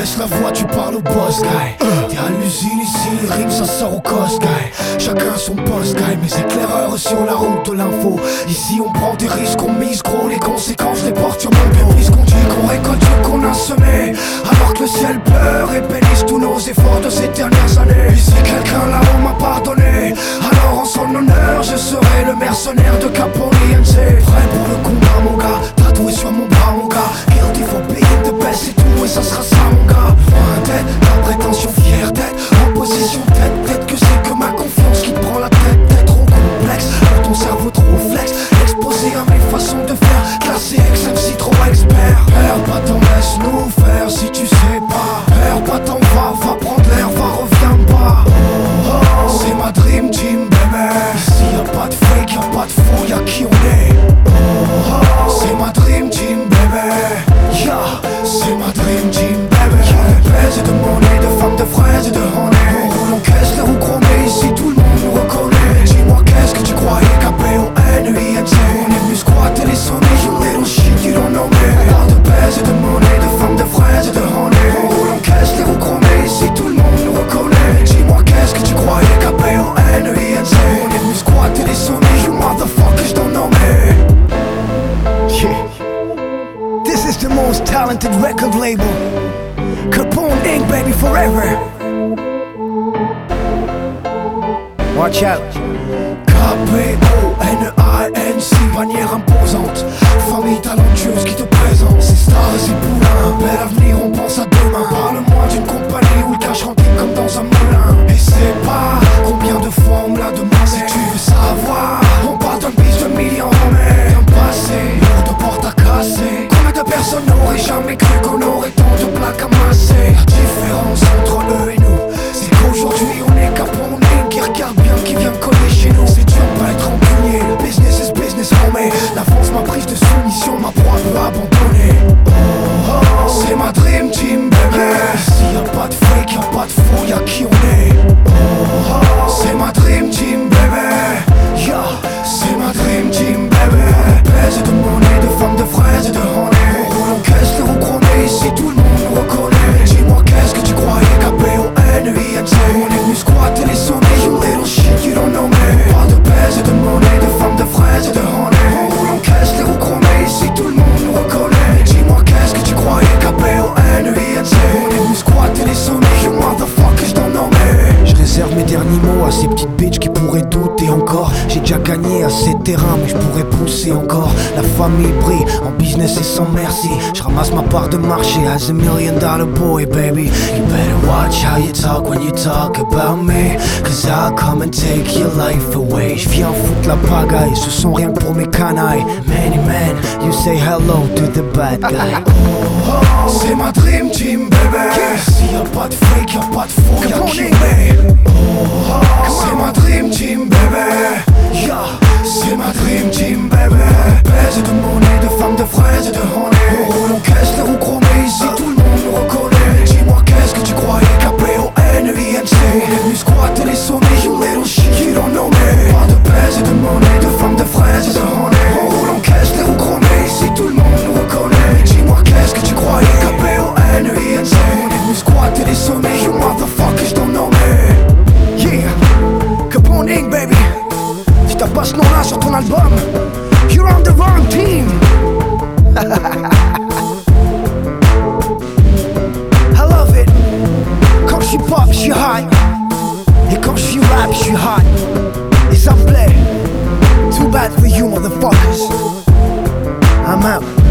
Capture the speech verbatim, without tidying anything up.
baisse la voix, tu parles au boss guy. T'es à l'usine ici, les rimes ça sort au cost guy. Chacun son poste guy, mes éclaireurs sur la route de l'info. Ici on prend des risques, on mise gros, les conséquences les porte sur mon dos. Puisqu'on dit qu'on récolte ce qu'on a semé, alors que le ciel pleure et bénisse tous nos efforts de ces dernières années. Et si quelqu'un là-haut m'a pardonné, alors en son honneur je serai le mercenaire de Caponiense. Prêt pour le combat mon gars, tatoué sur mon bras mon gars. Guilty for being the best, c'est tout et ça sera ça mon gars. Loin d'être la prétention, fière d'être en position tête. Peut-être que c'est que ma confiance qui prend la tête. T'es trop complexe, pour ton cerveau trop flex. Exposé à mes façons de faire, classé ex M C trop expert. Perds pas ton laisse-nous faire si tu sais pas. Perds pas ton va, va prendre l'air, va reviens pas. Oh, oh, c'est ma dream team bébé. Ici y'a pas de fake, y'a pas de faux, y'a qui on est. Oh, oh, c'est ma dream team bébé. Yeah, c'est ma dream team bébé. Y'a de baise et de monnaie, de femmes, de fraises et de honey. On roule en caisse, les roues chromées, ici tout le monde nous reconnaît. Dis-moi qu'est-ce que tu croyais K P O N E I N T. On est venu squatter les sonnées, you little shit, you don't know me. On parle de baise et de monnaie, de femmes, de fraises et de honey. On roule en caisse, les roues chromées, ici tout le monde nous reconnaît. Dis-moi qu'est-ce que tu croyais K P O N E I N T. On est venu squatter les sonnées, you motherfuckers don't know me. Yeah. This is the most talented record label. Capone Incorporated, baby, forever. Watch out. K P O N E I N C, bannière imposante. Famille talentueuse qui te présente. C'est stars et poulains, bel avenir, on pense à demain. Parle-moi d'une compagnie où le cash rentre comme dans un moulin. Et c'est pas combien de fois on me l'a demandé. Si tu veux savoir, on parle d'un bis de millions, mais d'un passé lourd de porte à casser. Combien de personnes n'auraient jamais cru qu'on aurait tant de plaques à masser. La différence entre eux et nous, c'est qu'aujourd'hui on est Capone Incorporated qui regarde bien qui vient coller chez nous. C'est dur de pas être rancunier, le business is business for me. La France m'a prise de soumission, ma proie peut abandonner. Oh, oh, c'est ma dream team bébé. Ici y'a pas de fake, y'a pas de faux, y'a qui on est. Oh, oh, c'est ma dream team bébé. Yeah, c'est ma dream team bébé. Baise et de monnaie, de femmes, de fraises et de honey. On roule en caisse, les roues chromées, ici tout le monde nous reconnaît. Dis-moi qu'est-ce que tu croyais K P O N E I N T. On est venu squatter les sonnées, you little shit, you don't know me. On parle de baise et de monnaie, de femmes, de fraises et de honey. On roule en caisse, les roues chromées, ici tout le monde nous reconnaît. Dis-moi qu'est-ce que tu croyais K P O N E I N T. On est venu squatter les sonnées, you motherfuckers don't know me. Je réserve mes derniers mots à ces petites bitches qui pourraient douter encore. J'ai déjà gagné assez de terrain mais je pourrais pousser encore. La famille brille, en business et sans merci. Je ramasse ma part de marché as a million dollar boy baby. You better watch how you talk when you talk about me, cause I'll come and take your life away. Je viens foutre la pagaille, ce sont rien pour mes canailles. Many men, you say hello to the bad guy. Oh, oh, c'est ma dream team baby. S'il y a pas de fake, y'a pas de faux, y'a qui est. Oh, oh, c'est ma dream team baby. Yeah, c'est ma dream team baby. Baise et de monnaie, de femmes, de fraises et de honey. On roule en caisse, les roues chromées, ici tout le monde nous reconnaît. Dis-moi qu'est-ce que tu croyais K P O N E I N T. On est venu squatter les sonnées, you little shit, you don't know me. Pas de baise et de monnaie, de femmes, de fraises et de honey. On roule en caisse, les roues chromées, ici tout le monde nous reconnaît. Dis-moi qu'est-ce que tu croyais K P O N E I N T. On est venu squatter les sonnées, you motherfuckers don't know me. Yeah, Capone Incorporated, baby. Si t'as pas ce nom-là sur ton album, you're on the wrong team. I love it. Quand j'suis pop, j'suis high. Et quand j'suis rap, j'suis hot. Et ça me plaît. Too bad for you, motherfuckers. I'm out.